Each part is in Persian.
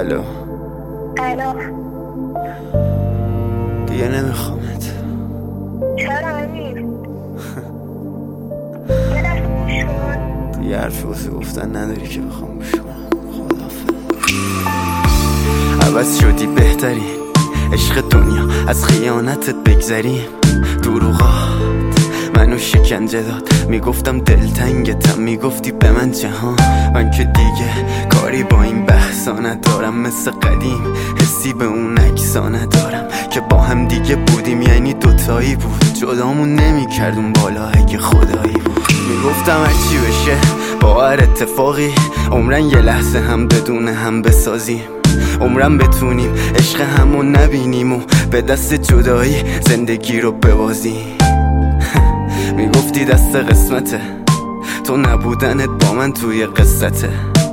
الو دیگه نمیخوامت. چرا امیر؟ یه دست گوش کن. دیگه حرفی واسه گفتن نداری که بخوام گوش کنم. خداحافظ. عوض شدی بهترین عشق دنیا، از خیانتت بگذریم. دروغات منو شکنجه داد، میگفتم دلتنگتم، میگفتی به من جهان. من که دیگه کاری با این بحثا ندارم، مثل قدیم حسی به اون عکسا ندارم که با هم دیگه بودیم، یعنی دوتایی بود، جدامون نمیکرد اون بالا اگه خدایی بود. میگفتم هرچی بشه با هر اتفاقی، عمرن یه لحظه هم بدون هم بسازیم، عمرم بتونیم عشق همون نبینیم و به دست جدایی زندگی رو ببازیم. میگفتی دست قسمته، تو نبودنت با من توی قصته.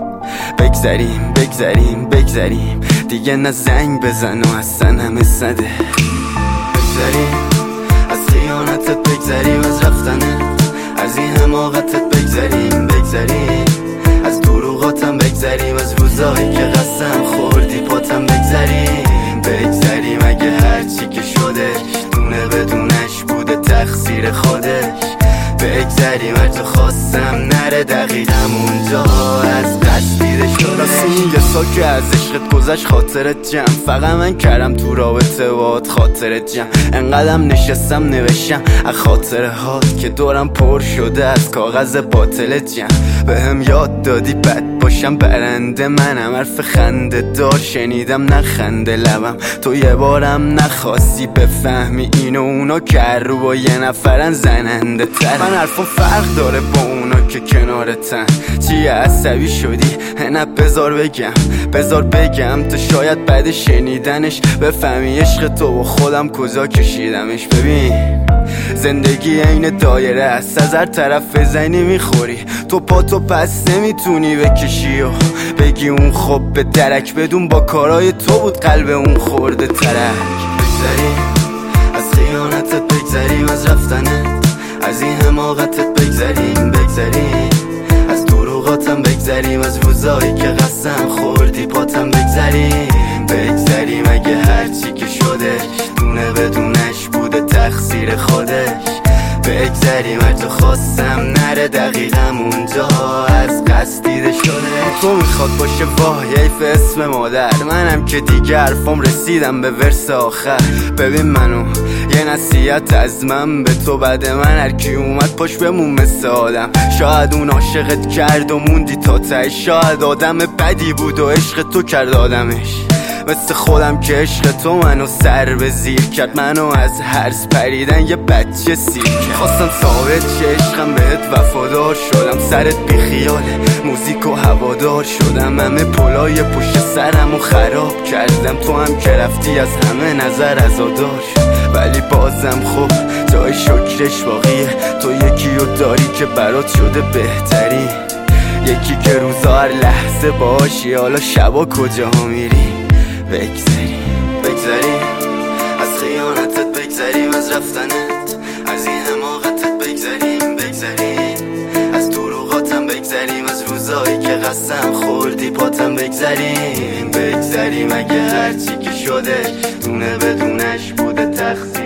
بگذریم بگذریم بگذریم، دیگه نه زنگ بزن و اصلا همه سده. بگذریم از خیانتت، بگذریم از رفتنت، از این حماقتت بگذریم. بگذریم از دروغاتم، بگذریم از روزایی که قسم خوردی پاتم. بگذریم بگذریم اگه هرچی که شدش دونه بدونش بوده تقصیر خودش. بگذریم هر تو خواستم نره دقیقا اونجا از قصد دیده شده. راستین یه سال که از عشقت گذشت خاطرت جمع، فقط من کردم تو رابطه باد خاطرت جمع. انقدرم نشستم نوشتم از خاطره هات که دورم پر شده از کاغذ باطل جمع. بهم یاد دادی بد باشم برنده منم، حرف خنده دار شنیدم نخنده لبم. تو یه بارم نخواستی بفهمی اینو اونا که رو با یه نفرن زننده تر. من حرفم فرق داره با اونا که کنارتن. چیه عصبی شدی؟ نه بذار بگم تو شاید بعد شنیدنش بفهمی عشق تو با خودم کجا کشیدمش. ببین زندگی این دایره است، از هر طرف بزنی میخوری، تو پاتو پس نمیتونی بکشی و بگی اون خب به درک، بدون با کارای تو بود قلب اون خورده ترک. بگذریم از خیانتت، بگذریم از رفتنت، از این حماقتت بگذریم. بگذریم از دروغاتم، بگذریم از روزایی که قسم خوردی پاتم. بگذریم اگه هرچی که شدش دونه بدونش بوده تقصیر خودش. بگذریم هر تو خواستم نره دقیقا اونجا از قصد دیده شده. تو میخواد باشه وای حیف اسم مادر، منم که دیگه حرفم رسیدم به ورس آخر. ببین منو یه نصیحت از من به تو، بعد من هرکی اومد پاش بمون مثل آدم. شاید اون عاشقت کرد و موندی تا ته، شاید آدم بدی بود و عشق تو کرد آدمش. مثل خودم که عشق تو منو سر به زیر کرد، منو از هرس پریدن یه بچه سیر کرد. خواستم ثابت شه عشقم بهت وفادار شدم، سرت بی خیاله موزیک و هوادار شدم. همه پلای پشت سرمو خراب کردم، تو هم که رفتی از همه نظر عزادار شد. ولی بازم خب جای شکرش باقیه، تو یکی رو داری که برات شده بهترین، یکی که روزا هر لحظه باشی، حالا شبا کجا میری. بگذریم از خیانتت، بگذریم از رفتنت، از این حماقتت بگذریم از دروغاتم، بگذریم از روزایی که قسم خوردی پاتم. بگذریم اگه هرچی که شده دونه بدونش بوده تقصیر